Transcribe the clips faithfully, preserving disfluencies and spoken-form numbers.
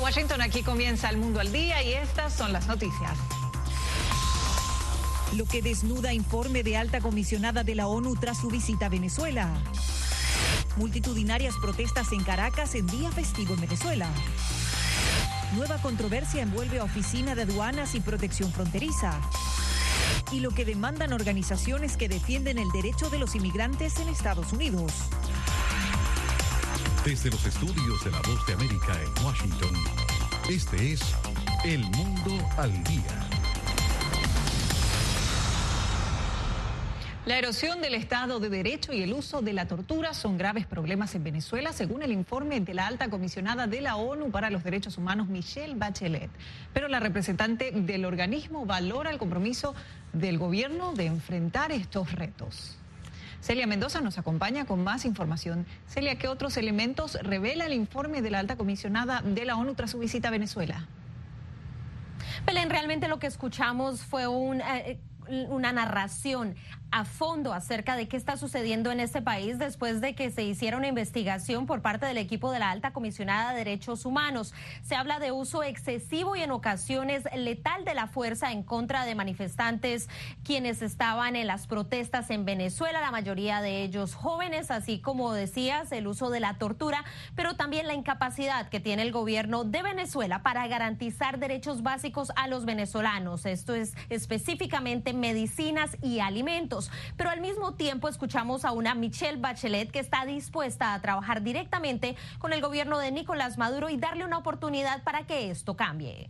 Washington, aquí comienza El Mundo al Día y estas son las noticias. Lo que desnuda informe de alta comisionada de la ONU tras su visita a Venezuela. Multitudinarias protestas en Caracas en día festivo en Venezuela. Nueva controversia envuelve a Oficina de Aduanas y Protección Fronteriza. Y lo que demandan organizaciones que defienden el derecho de los inmigrantes en Estados Unidos. Desde los estudios de La Voz de América en Washington, este es El Mundo al Día. La erosión del Estado de Derecho y el uso de la tortura son graves problemas en Venezuela, según el informe de la alta comisionada de la ONU para los Derechos Humanos, Michelle Bachelet. Pero la representante del organismo valora el compromiso del gobierno de enfrentar estos retos. Celia Mendoza nos acompaña con más información. Celia, ¿qué otros elementos revela el informe de la alta comisionada de la ONU tras su visita a Venezuela? Belén, realmente lo que escuchamos fue un, eh, una narración a fondo acerca de qué está sucediendo en este país después de que se hiciera una investigación por parte del equipo de la alta comisionada de Derechos Humanos. Se habla de uso excesivo y en ocasiones letal de la fuerza en contra de manifestantes quienes estaban en las protestas en Venezuela, la mayoría de ellos jóvenes, así como decías, el uso de la tortura, pero también la incapacidad que tiene el gobierno de Venezuela para garantizar derechos básicos a los venezolanos. Esto es específicamente medicinas y alimentos. Pero al mismo tiempo escuchamos a una Michelle Bachelet que está dispuesta a trabajar directamente con el gobierno de Nicolás Maduro y darle una oportunidad para que esto cambie.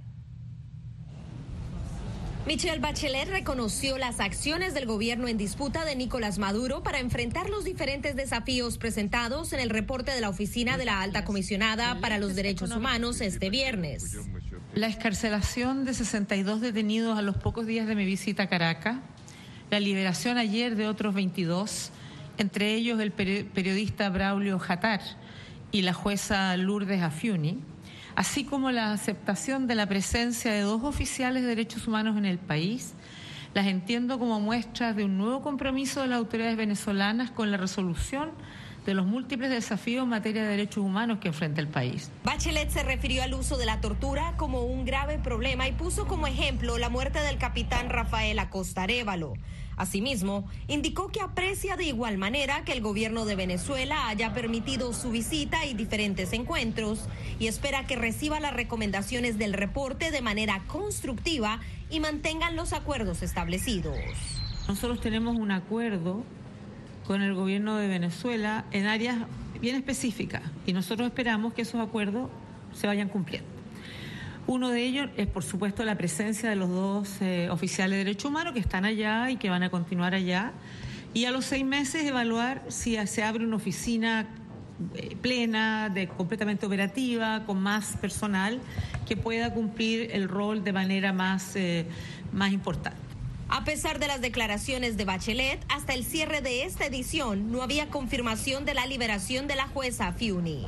Michelle Bachelet reconoció las acciones del gobierno en disputa de Nicolás Maduro para enfrentar los diferentes desafíos presentados en el reporte de la Oficina de la Alta Comisionada para los Derechos Humanos este viernes. La excarcelación de sesenta y dos detenidos a los pocos días de mi visita a Caracas, la liberación ayer de otros veintidós, entre ellos el periodista Braulio Jatar y la jueza Lourdes Afiuni, así como la aceptación de la presencia de dos oficiales de derechos humanos en el país, las entiendo como muestras de un nuevo compromiso de las autoridades venezolanas con la resolución de los múltiples desafíos en materia de derechos humanos que enfrenta el país. Bachelet se refirió al uso de la tortura como un grave problema y puso como ejemplo la muerte del capitán Rafael Acosta Arévalo. Asimismo, indicó que aprecia de igual manera que el gobierno de Venezuela haya permitido su visita y diferentes encuentros y espera que reciba las recomendaciones del reporte de manera constructiva y mantengan los acuerdos establecidos. Nosotros tenemos un acuerdo con el gobierno de Venezuela en áreas bien específicas y nosotros esperamos que esos acuerdos se vayan cumpliendo. Uno de ellos es, por supuesto, la presencia de los dos eh, oficiales de derechos humanos que están allá y que van a continuar allá, y a los seis meses evaluar si se abre una oficina eh, plena, de, completamente operativa, con más personal que pueda cumplir el rol de manera más, eh, más importante. A pesar de las declaraciones de Bachelet, hasta el cierre de esta edición no había confirmación de la liberación de la jueza Afiuni.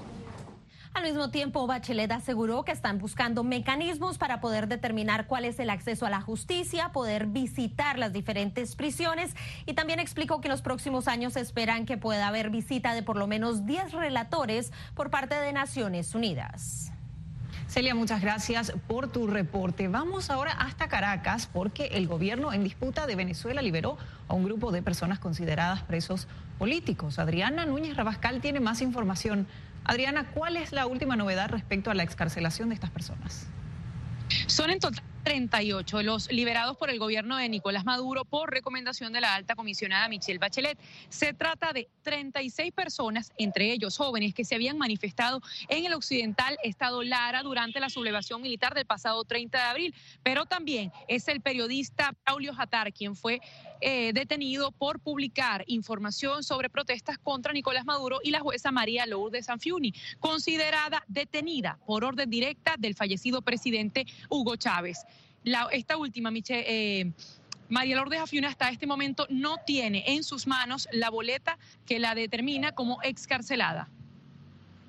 Al mismo tiempo, Bachelet aseguró que están buscando mecanismos para poder determinar cuál es el acceso a la justicia, poder visitar las diferentes prisiones, y también explicó que en los próximos años esperan que pueda haber visita de por lo menos diez relatores por parte de Naciones Unidas. Celia, muchas gracias por tu reporte. Vamos ahora hasta Caracas porque el gobierno en disputa de Venezuela liberó a un grupo de personas consideradas presos políticos. Adriana Núñez Rabascal tiene más información. Adriana, ¿cuál es la última novedad respecto a la excarcelación de estas personas? Son en total treinta y ocho los liberados por el gobierno de Nicolás Maduro por recomendación de la alta comisionada Michelle Bachelet. Se trata de treinta y seis personas, entre ellos jóvenes, que se habían manifestado en el occidental estado Lara durante la sublevación militar del pasado treinta de abril, pero también es el periodista Braulio Jatar quien fue eh, detenido por publicar información sobre protestas contra Nicolás Maduro, y la jueza María Lourdes Afiuni, considerada detenida por orden directa del fallecido presidente Hugo Chávez. La, esta última, Miche, eh, María Lourdes Afiuni, hasta este momento no tiene en sus manos la boleta que la determina como excarcelada.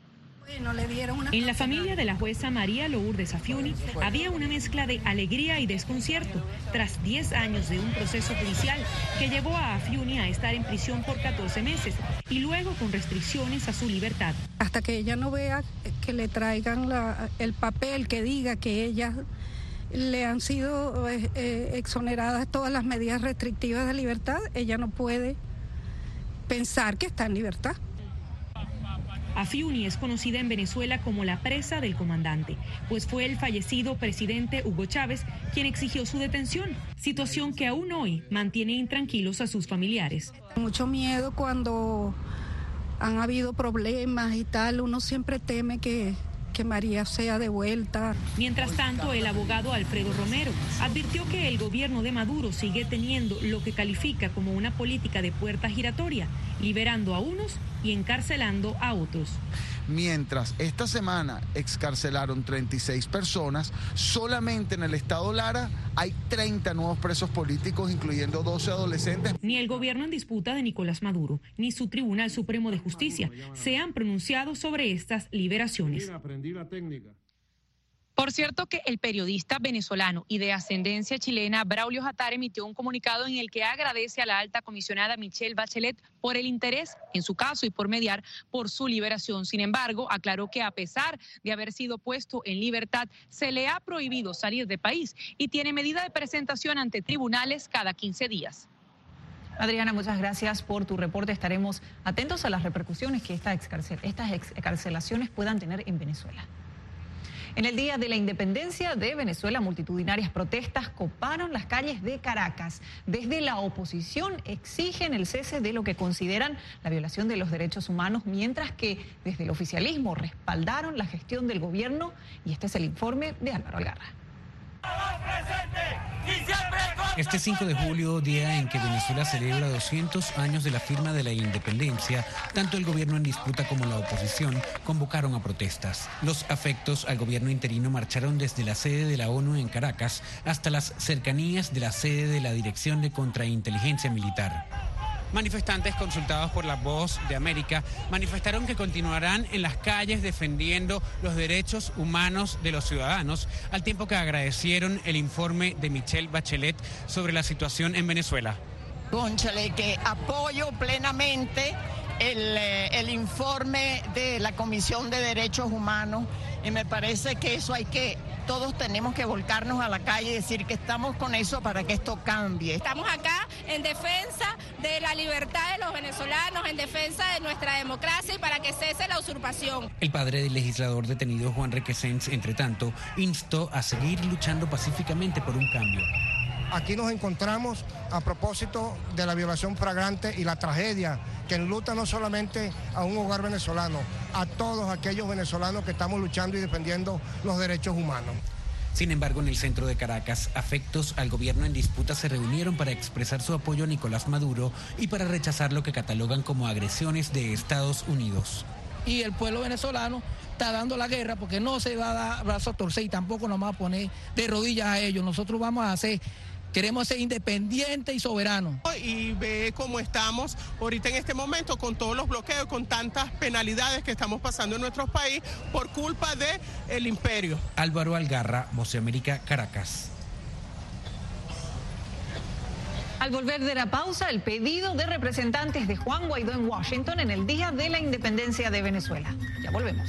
En la familia de la jueza María Lourdes Afiuni había una mezcla de alegría y desconcierto tras diez años de un proceso judicial que llevó a Afiuni a estar en prisión por catorce meses y luego con restricciones a su libertad. Hasta que ella no vea que le traigan la, el papel que diga que ella le han sido eh, eh, exoneradas todas las medidas restrictivas de libertad, ella no puede pensar que está en libertad. Afiuni es conocida en Venezuela como la presa del comandante, pues fue el fallecido presidente Hugo Chávez quien exigió su detención, situación que aún hoy mantiene intranquilos a sus familiares. Mucho miedo cuando han habido problemas y tal, uno siempre teme que, que María sea devuelta. Mientras tanto, el abogado Alfredo Romero advirtió que el gobierno de Maduro sigue teniendo lo que califica como una política de puerta giratoria, liberando a unos y encarcelando a otros. Mientras esta semana excarcelaron treinta y seis personas, solamente en el estado Lara hay treinta nuevos presos políticos, incluyendo doce adolescentes. Ni el gobierno en disputa de Nicolás Maduro, ni su Tribunal Supremo de Justicia se han pronunciado sobre estas liberaciones. Por cierto que el periodista venezolano y de ascendencia chilena Braulio Jatar emitió un comunicado en el que agradece a la alta comisionada Michelle Bachelet por el interés en su caso y por mediar por su liberación. Sin embargo, aclaró que a pesar de haber sido puesto en libertad, se le ha prohibido salir del país y tiene medida de presentación ante tribunales cada quince días. Adriana, muchas gracias por tu reporte. Estaremos atentos a las repercusiones que esta excarcel- estas excarcelaciones puedan tener en Venezuela. En el Día de la Independencia de Venezuela, multitudinarias protestas coparon las calles de Caracas. Desde la oposición exigen el cese de lo que consideran la violación de los derechos humanos, mientras que desde el oficialismo respaldaron la gestión del gobierno. Y este es el informe de Álvaro Algarra. Este cinco de julio, día en que Venezuela celebra doscientos años de la firma de la independencia, tanto el gobierno en disputa como la oposición convocaron a protestas. Los afectos al gobierno interino marcharon desde la sede de la ONU en Caracas hasta las cercanías de la sede de la Dirección de Contrainteligencia Militar. Manifestantes consultados por La Voz de América manifestaron que continuarán en las calles defendiendo los derechos humanos de los ciudadanos, al tiempo que agradecieron el informe de Michelle Bachelet sobre la situación en Venezuela. Cónchale, que apoyo plenamente el, el informe de la Comisión de Derechos Humanos y me parece que eso hay que... Todos tenemos que volcarnos a la calle y decir que estamos con eso para que esto cambie. Estamos acá en defensa de la libertad de los venezolanos, en defensa de nuestra democracia y para que cese la usurpación. El padre del legislador detenido Juan Requesens, entre tanto, instó a seguir luchando pacíficamente por un cambio. Aquí nos encontramos a propósito de la violación flagrante y la tragedia que enluta no solamente a un hogar venezolano, a todos aquellos venezolanos que estamos luchando y defendiendo los derechos humanos. Sin embargo, en el centro de Caracas, afectos al gobierno en disputa se reunieron para expresar su apoyo a Nicolás Maduro y para rechazar lo que catalogan como agresiones de Estados Unidos. Y el pueblo venezolano está dando la guerra porque no se va a dar brazo a torcer y tampoco nos vamos a poner de rodillas a ellos. Nosotros vamos a hacer... Queremos ser independientes y soberanos. Y ve cómo estamos ahorita en este momento con todos los bloqueos, con tantas penalidades que estamos pasando en nuestro país por culpa del imperio. Álvaro Algarra, Voz de América, Caracas. Al volver de la pausa, el pedido de representantes de Juan Guaidó en Washington en el Día de la Independencia de Venezuela. Ya volvemos.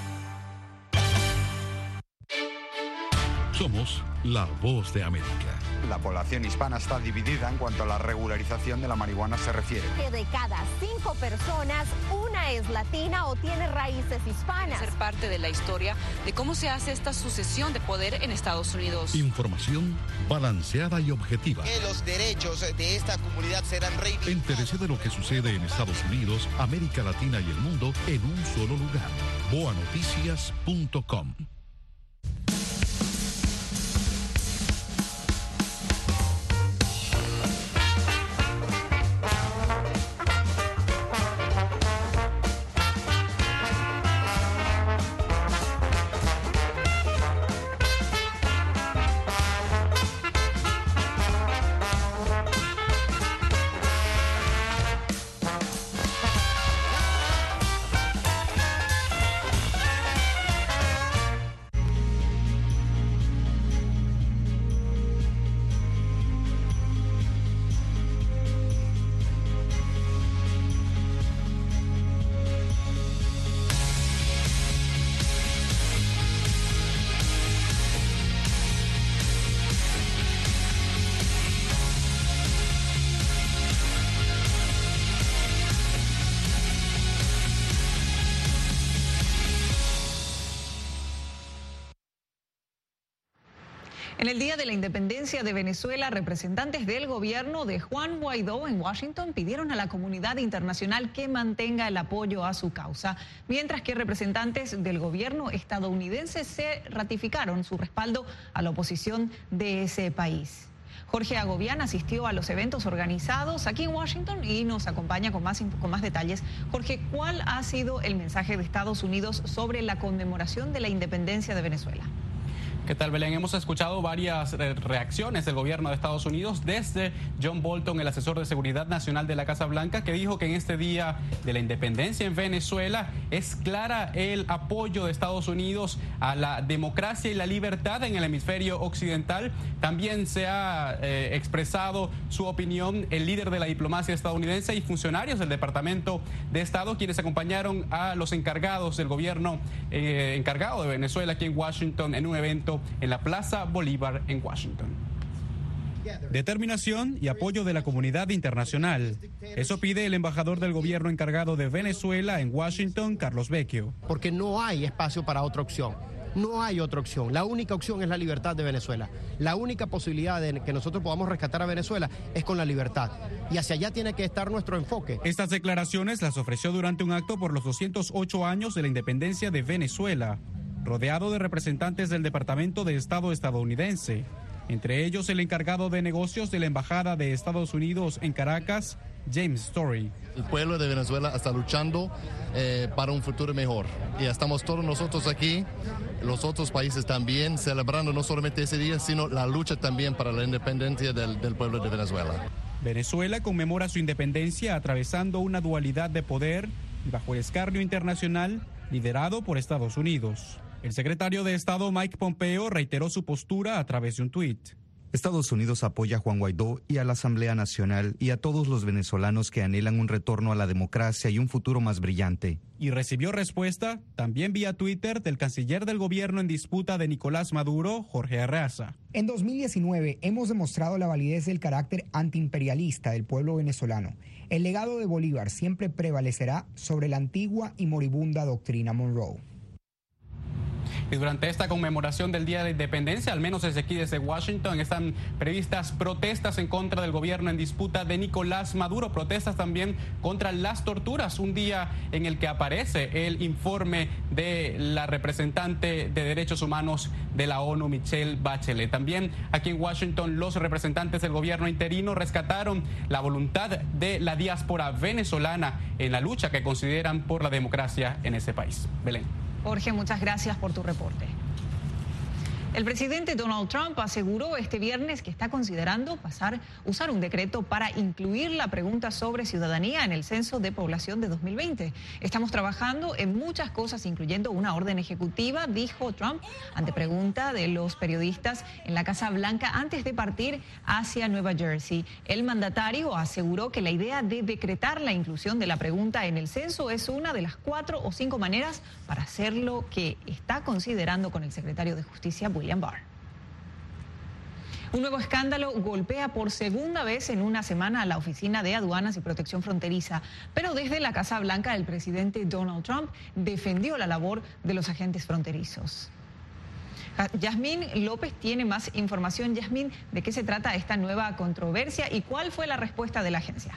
Somos la Voz de América. La población hispana está dividida en cuanto a la regularización de la marihuana se refiere. Que de cada cinco personas, una es latina o tiene raíces hispanas. Ser parte de la historia de cómo se hace esta sucesión de poder en Estados Unidos. Información balanceada y objetiva. Que los derechos de esta comunidad serán reivindicados. Entérese de lo que sucede en Estados Unidos, América Latina y el mundo en un solo lugar. boa noticias punto com. En el Día de la Independencia de Venezuela, representantes del gobierno de Juan Guaidó en Washington pidieron a la comunidad internacional que mantenga el apoyo a su causa, mientras que representantes del gobierno estadounidense se ratificaron su respaldo a la oposición de ese país. Jorge Agobián asistió a los eventos organizados aquí en Washington y nos acompaña con más, con más detalles. Jorge, ¿cuál ha sido el mensaje de Estados Unidos sobre la conmemoración de la independencia de Venezuela? ¿Qué tal, Belén? Hemos escuchado varias reacciones del gobierno de Estados Unidos, desde John Bolton, el asesor de seguridad nacional de la Casa Blanca, que dijo que en este Día de la Independencia en Venezuela es clara el apoyo de Estados Unidos a la democracia y la libertad en el hemisferio occidental. También se ha eh, expresado su opinión el líder de la diplomacia estadounidense y funcionarios del Departamento de Estado, quienes acompañaron a los encargados del gobierno eh, encargado de Venezuela aquí en Washington en un evento en la Plaza Bolívar en Washington. Determinación y apoyo de la comunidad internacional. Eso pide el embajador del gobierno encargado de Venezuela en Washington, Carlos Vecchio. Porque no hay espacio para otra opción. No hay otra opción. La única opción es la libertad de Venezuela. La única posibilidad de que nosotros podamos rescatar a Venezuela es con la libertad. Y hacia allá tiene que estar nuestro enfoque. Estas declaraciones las ofreció durante un acto por los doscientos ocho años de la independencia de Venezuela, rodeado de representantes del Departamento de Estado estadounidense, entre ellos el encargado de negocios de la Embajada de Estados Unidos en Caracas, James Story. El pueblo de Venezuela está luchando eh, para un futuro mejor y estamos todos nosotros aquí, los otros países también, celebrando no solamente ese día, sino la lucha también para la independencia del, del pueblo de Venezuela. Venezuela conmemora su independencia atravesando una dualidad de poder y bajo el escarnio internacional liderado por Estados Unidos. El secretario de Estado Mike Pompeo reiteró su postura a través de un tuit. Estados Unidos apoya a Juan Guaidó y a la Asamblea Nacional y a todos los venezolanos que anhelan un retorno a la democracia y un futuro más brillante. Y recibió respuesta también vía Twitter del canciller del gobierno en disputa de Nicolás Maduro, Jorge Arreaza. En dos mil diecinueve hemos demostrado la validez del carácter antiimperialista del pueblo venezolano. El legado de Bolívar siempre prevalecerá sobre la antigua y moribunda doctrina Monroe. Y durante esta conmemoración del Día de la Independencia, al menos desde aquí, desde Washington, están previstas protestas en contra del gobierno en disputa de Nicolás Maduro, protestas también contra las torturas, un día en el que aparece el informe de la representante de derechos humanos de la ONU, Michelle Bachelet. También aquí en Washington, los representantes del gobierno interino rescataron la voluntad de la diáspora venezolana en la lucha que consideran por la democracia en ese país. Belén. Jorge, muchas gracias por tu reporte. El presidente Donald Trump aseguró este viernes que está considerando pasar, usar un decreto para incluir la pregunta sobre ciudadanía en el censo de población de dos mil veinte. Estamos trabajando en muchas cosas, incluyendo una orden ejecutiva, dijo Trump ante pregunta de los periodistas en la Casa Blanca antes de partir hacia Nueva Jersey. El mandatario aseguró que la idea de decretar la inclusión de la pregunta en el censo es una de las cuatro o cinco maneras para hacerlo que está considerando con el secretario de Justicia, William Barr. Un nuevo escándalo golpea por segunda vez en una semana a la Oficina de Aduanas y Protección Fronteriza, pero desde la Casa Blanca el presidente Donald Trump defendió la labor de los agentes fronterizos. Yasmín López tiene más información. Yasmín, ¿de qué se trata esta nueva controversia y cuál fue la respuesta de la agencia?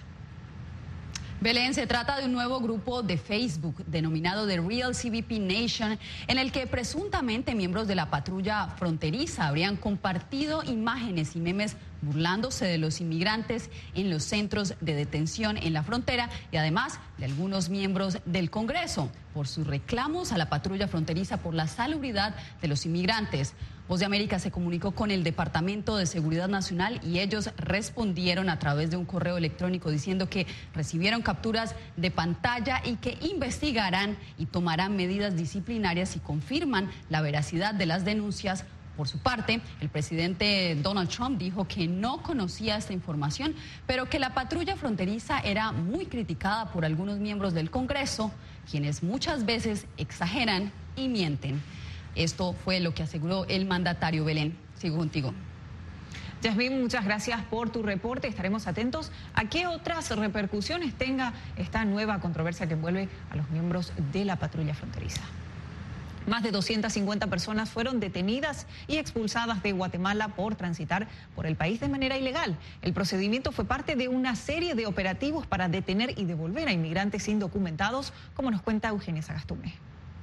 Belén, se trata de un nuevo grupo de Facebook denominado The Real C B P Nation, en el que presuntamente miembros de la patrulla fronteriza habrían compartido imágenes y memes burlándose de los inmigrantes en los centros de detención en la frontera y además de algunos miembros del Congreso por sus reclamos a la patrulla fronteriza por la salubridad de los inmigrantes. Voz de América se comunicó con el Departamento de Seguridad Nacional y ellos respondieron a través de un correo electrónico diciendo que recibieron capturas de pantalla y que investigarán y tomarán medidas disciplinarias y confirman la veracidad de las denuncias. Por su parte, el presidente Donald Trump dijo que no conocía esta información, pero que la patrulla fronteriza era muy criticada por algunos miembros del Congreso, quienes muchas veces exageran y mienten. Esto fue lo que aseguró el mandatario. Belén, sigo contigo. Yasmín, muchas gracias por tu reporte. Estaremos atentos a qué otras repercusiones tenga esta nueva controversia que envuelve a los miembros de la patrulla fronteriza. Más de doscientas cincuenta personas fueron detenidas y expulsadas de Guatemala por transitar por el país de manera ilegal. El procedimiento fue parte de una serie de operativos para detener y devolver a inmigrantes indocumentados, como nos cuenta Eugenia Sagastume.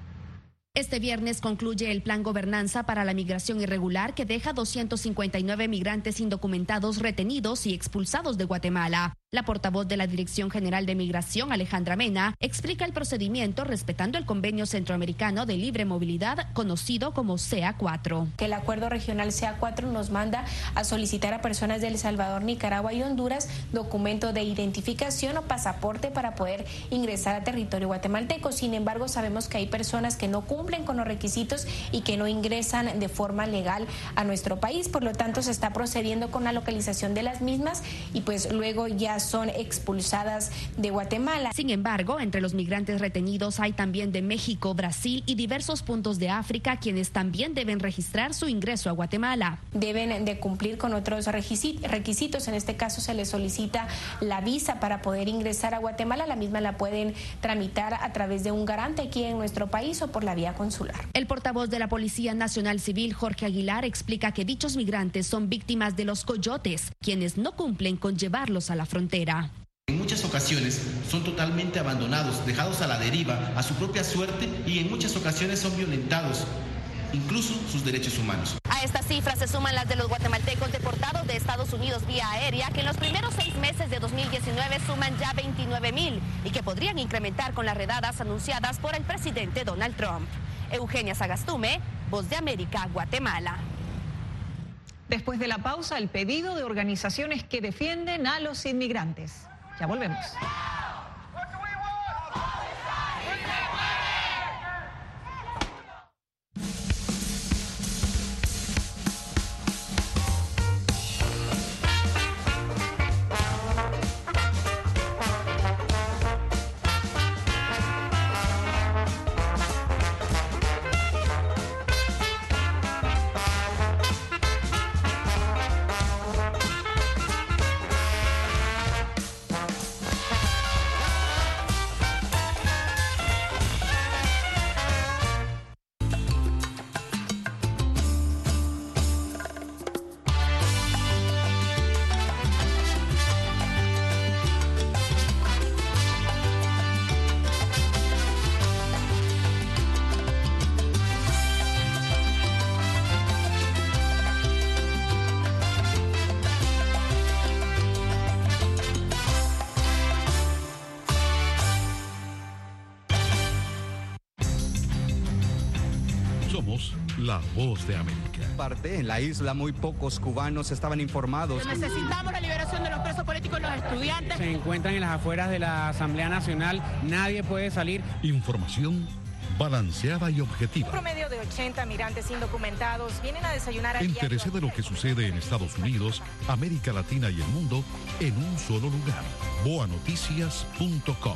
Este viernes concluye el Plan Gobernanza para la Migración Irregular, que deja doscientos cincuenta y nueve migrantes indocumentados retenidos y expulsados de Guatemala. La portavoz de la Dirección General de Migración, Alejandra Mena, explica el procedimiento respetando el Convenio Centroamericano de Libre Movilidad, conocido como C A cuatro. Que el Acuerdo Regional C A cuatro nos manda a solicitar a personas de El Salvador, Nicaragua y Honduras documento de identificación o pasaporte para poder ingresar a territorio guatemalteco. Sin embargo, sabemos que hay personas que no cumplen con los requisitos y que no ingresan de forma legal a nuestro país. Por lo tanto, se está procediendo con la localización de las mismas y pues luego ya son expulsadas de Guatemala. Sin embargo, entre los migrantes retenidos hay también de México, Brasil y diversos puntos de África, quienes también deben registrar su ingreso a Guatemala. Deben de cumplir con otros requisitos. En este caso se les solicita la visa para poder ingresar a Guatemala. La misma la pueden tramitar a través de un garante aquí en nuestro país o por la vía consular. El portavoz de la Policía Nacional Civil, Jorge Aguilar, explica que dichos migrantes son víctimas de los coyotes, quienes no cumplen con llevarlos a la frontera. En muchas ocasiones son totalmente abandonados, dejados a la deriva, a su propia suerte, y en muchas ocasiones son violentados, incluso sus derechos humanos. A estas cifras se suman las de los guatemaltecos deportados de Estados Unidos vía aérea, que en los primeros seis meses de dos mil diecinueve suman ya veintinueve mil y que podrían incrementar con las redadas anunciadas por el presidente Donald Trump. Eugenia Sagastume, Voz de América, Guatemala. Después de la pausa, el pedido de organizaciones que defienden a los inmigrantes. Ya volvemos. Somos la Voz de América. Parte en la isla muy pocos cubanos estaban informados. Necesitamos la liberación de los presos políticos y los estudiantes. Se encuentran en las afueras de la Asamblea Nacional, nadie puede salir. Información balanceada y objetiva. Un promedio de ochenta migrantes indocumentados vienen a desayunar a Entérese de lo que sucede en Estados Unidos, América Latina y el mundo en un solo lugar. boa noticias punto com.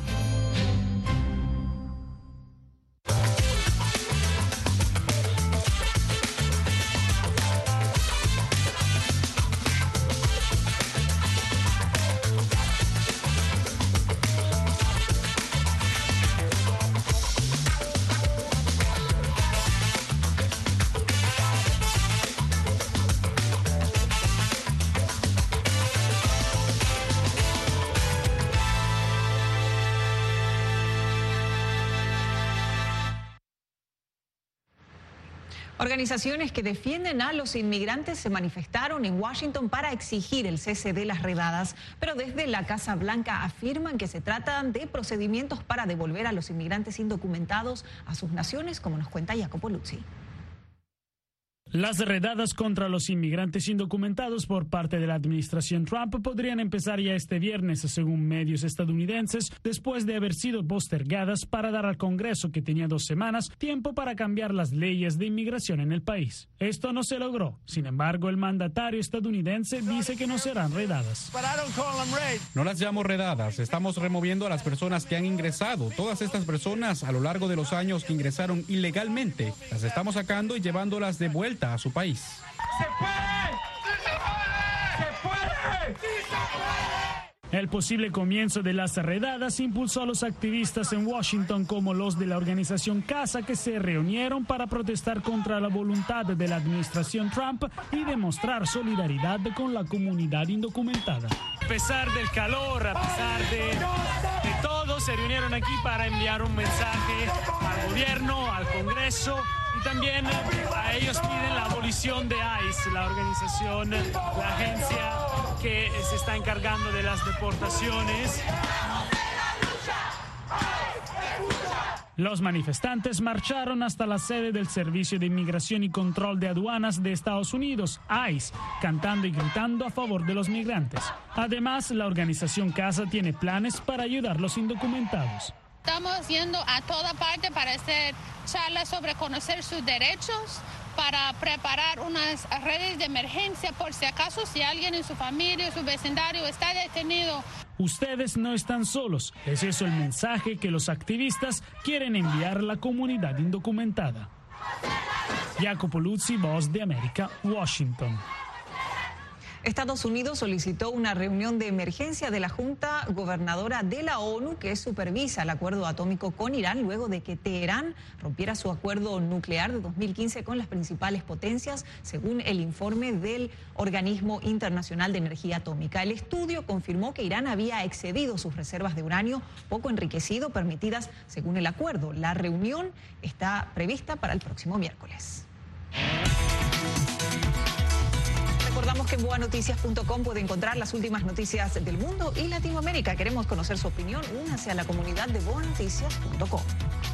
Organizaciones que defienden a los inmigrantes se manifestaron en Washington para exigir el cese de las redadas, pero desde la Casa Blanca afirman que se tratan de procedimientos para devolver a los inmigrantes indocumentados a sus naciones, como nos cuenta Jacopo Luzzi. Las redadas contra los inmigrantes indocumentados por parte de la administración Trump podrían empezar ya este viernes, según medios estadounidenses, después de haber sido postergadas para dar al Congreso, que tenía dos semanas, tiempo para cambiar las leyes de inmigración en el país. Esto no se logró. Sin embargo, el mandatario estadounidense dice que no serán redadas. No las llamo redadas. Estamos removiendo a las personas que han ingresado. Todas estas personas a lo largo de los años que ingresaron ilegalmente, las estamos sacando y llevándolas de vuelta a su país. ¡Se puede! ¡Se puede! ¡Sí se puede! El posible comienzo de las redadas impulsó a los activistas en Washington, como los de la organización CASA, que se reunieron para protestar contra la voluntad de la administración Trump y demostrar solidaridad con la comunidad indocumentada. A pesar del calor, a pesar de, de todo, se reunieron aquí para enviar un mensaje al gobierno, al Congreso. Y también a ellos piden la abolición de ICE, la organización, la agencia que se está encargando de las deportaciones. Los manifestantes marcharon hasta la sede del Servicio de Inmigración y Control de Aduanas de Estados Unidos, ICE, cantando y gritando a favor de los migrantes. Además, la organización CASA tiene planes para ayudar a los indocumentados. Estamos yendo a toda parte para hacer charlas sobre conocer sus derechos, para preparar unas redes de emergencia por si acaso si alguien en su familia o su vecindario está detenido. Ustedes no están solos. Es eso el mensaje que los activistas quieren enviar a la comunidad indocumentada. Jacopo Luzzi, Voz de América, Washington. Estados Unidos solicitó una reunión de emergencia de la Junta Gobernadora de la ONU que supervisa el acuerdo atómico con Irán luego de que Teherán rompiera su acuerdo nuclear de dos mil quince con las principales potencias, según el informe del Organismo Internacional de Energía Atómica. El estudio confirmó que Irán había excedido sus reservas de uranio poco enriquecido permitidas según el acuerdo. La reunión está prevista para el próximo miércoles. Recordamos que en boa noticias punto com puede encontrar las últimas noticias del mundo y Latinoamérica. Queremos conocer su opinión. Únase a la comunidad de boa noticias punto com.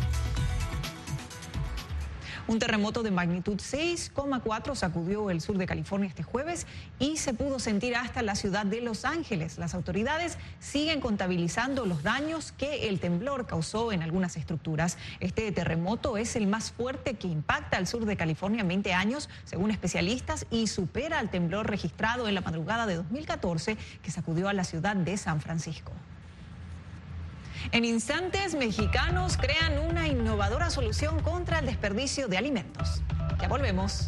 Un terremoto de magnitud seis coma cuatro sacudió el sur de California este jueves y se pudo sentir hasta la ciudad de Los Ángeles. Las autoridades siguen contabilizando los daños que el temblor causó en algunas estructuras. Este terremoto es el más fuerte que impacta al sur de California en veinte años, según especialistas, y supera al temblor registrado en la madrugada de dos mil catorce que sacudió a la ciudad de San Francisco. En instantes, mexicanos crean una innovadora solución contra el desperdicio de alimentos. Ya volvemos.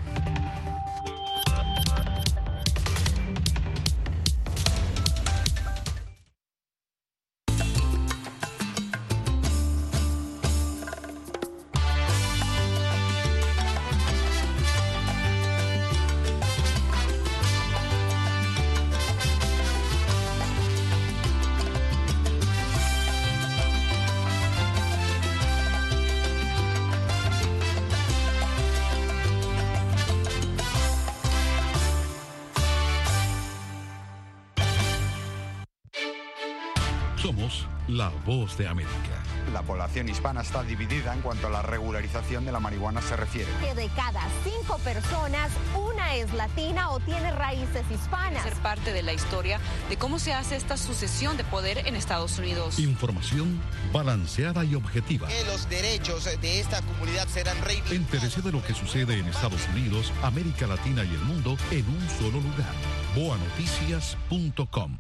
Somos la Voz de América. La población hispana está dividida en cuanto a la regularización de la marihuana se refiere. Que de cada cinco personas, una es latina o tiene raíces hispanas. Ser parte de la historia de cómo se hace esta sucesión de poder en Estados Unidos. Información balanceada y objetiva. Que los derechos de esta comunidad serán reivindicados. Entérese de lo que sucede en Estados Unidos, América Latina y el mundo en un solo lugar. boa noticias punto com.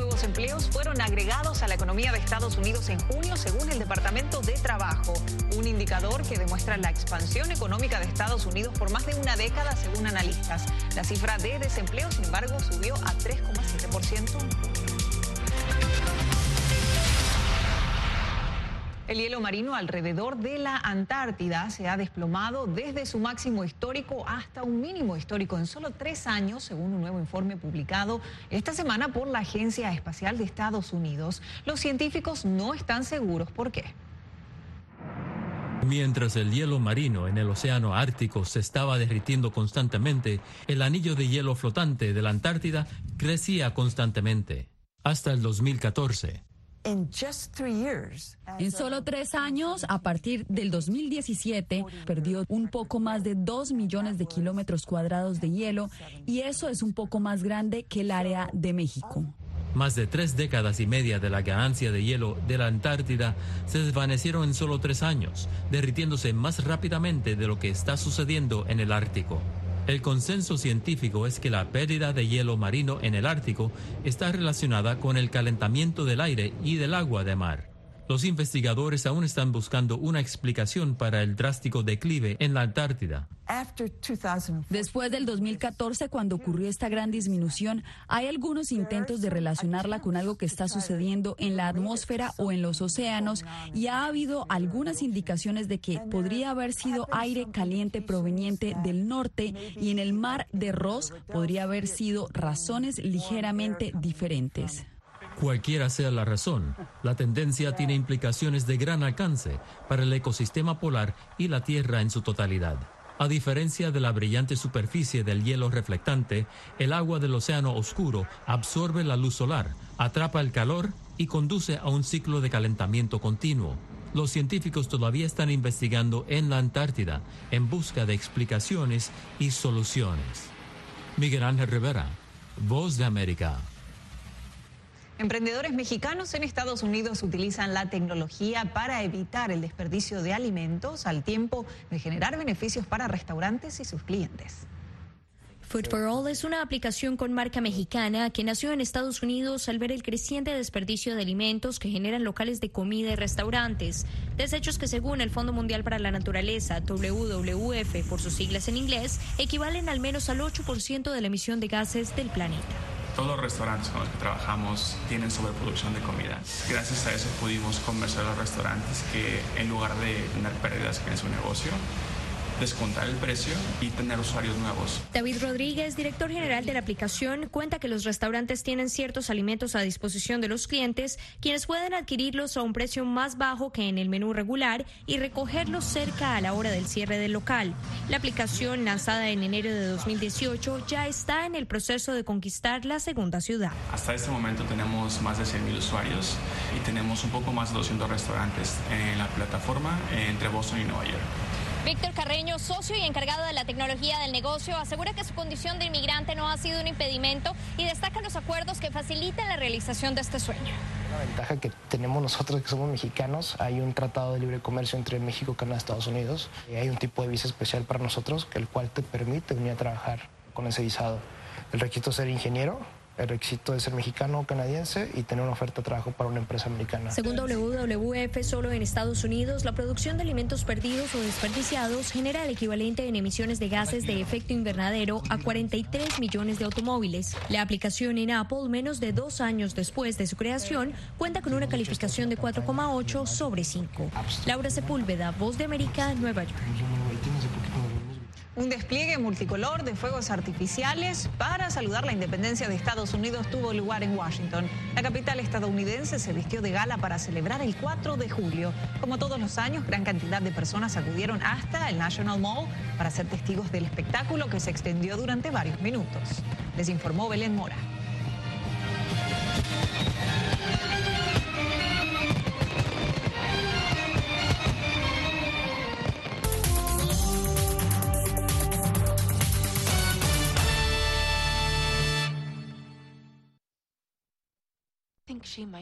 nuevos empleos fueron agregados a la economía de Estados Unidos en junio, según el Departamento de Trabajo, un indicador que demuestra la expansión económica de Estados Unidos por más de una década, según analistas. La cifra de desempleo, sin embargo, subió a tres coma siete por ciento en junio. El hielo marino alrededor de la Antártida se ha desplomado desde su máximo histórico hasta un mínimo histórico en solo tres años, según un nuevo informe publicado esta semana por la Agencia Espacial de Estados Unidos. Los científicos no están seguros por qué. Mientras el hielo marino en el océano Ártico se estaba derritiendo constantemente, el anillo de hielo flotante de la Antártida crecía constantemente, hasta el dos mil catorce. En solo tres años, a partir del dos mil diecisiete, perdió un poco más de dos millones de kilómetros cuadrados de hielo, y eso es un poco más grande que el área de México. Más de tres décadas y media de la ganancia de hielo de la Antártida se desvanecieron en solo tres años, derritiéndose más rápidamente de lo que está sucediendo en el Ártico. El consenso científico es que la pérdida de hielo marino en el Ártico está relacionada con el calentamiento del aire y del agua de mar. Los investigadores aún están buscando una explicación para el drástico declive en la Antártida. Después del dos mil catorce, cuando ocurrió esta gran disminución, hay algunos intentos de relacionarla con algo que está sucediendo en la atmósfera o en los océanos, y ha habido algunas indicaciones de que podría haber sido aire caliente proveniente del norte, y en el mar de Ross podría haber sido razones ligeramente diferentes. Cualquiera sea la razón, la tendencia tiene implicaciones de gran alcance para el ecosistema polar y la Tierra en su totalidad. A diferencia de la brillante superficie del hielo reflectante, el agua del océano oscuro absorbe la luz solar, atrapa el calor y conduce a un ciclo de calentamiento continuo. Los científicos todavía están investigando en la Antártida en busca de explicaciones y soluciones. Miguel Ángel Rivera, Voz de América. Emprendedores mexicanos en Estados Unidos utilizan la tecnología para evitar el desperdicio de alimentos al tiempo de generar beneficios para restaurantes y sus clientes. Food for All es una aplicación con marca mexicana que nació en Estados Unidos al ver el creciente desperdicio de alimentos que generan locales de comida y restaurantes. Desechos que, según el Fondo Mundial para la Naturaleza, W W F por sus siglas en inglés, equivalen al menos al ocho por ciento de la emisión de gases del planeta. Todos los restaurantes con los que trabajamos tienen sobreproducción de comida. Gracias a eso pudimos convencer a los restaurantes que en lugar de tener pérdidas en su negocio, descontar el precio y tener usuarios nuevos. David Rodríguez, director general de la aplicación, cuenta que los restaurantes tienen ciertos alimentos a disposición de los clientes, quienes pueden adquirirlos a un precio más bajo que en el menú regular y recogerlos cerca a la hora del cierre del local. La aplicación, lanzada en enero de dos mil dieciocho, ya está en el proceso de conquistar la segunda ciudad. Hasta este momento tenemos más de cien mil usuarios y tenemos un poco más de doscientos restaurantes en la plataforma entre Boston y Nueva York. Víctor Carreño, socio y encargado de la tecnología del negocio, asegura que su condición de inmigrante no ha sido un impedimento y destaca los acuerdos que facilitan la realización de este sueño. La ventaja que tenemos nosotros que somos mexicanos, hay un tratado de libre comercio entre México, Canadá y Estados Unidos. Y hay un tipo de visa especial para nosotros, que el cual te permite venir a trabajar con ese visado. El requisito es ser ingeniero, el requisito es ser mexicano o canadiense y tener una oferta de trabajo para una empresa americana. Según W W F, solo en Estados Unidos, la producción de alimentos perdidos o desperdiciados genera el equivalente en emisiones de gases de efecto invernadero a cuarenta y tres millones de automóviles. La aplicación en Apple, menos de dos años después de su creación, cuenta con una calificación de cuatro coma ocho sobre cinco. Laura Sepúlveda, Voz de América, Nueva York. Un despliegue multicolor de fuegos artificiales para saludar la independencia de Estados Unidos tuvo lugar en Washington. La capital estadounidense se vistió de gala para celebrar el cuatro de julio. Como todos los años, gran cantidad de personas acudieron hasta el National Mall para ser testigos del espectáculo que se extendió durante varios minutos. Les informó Belén Mora.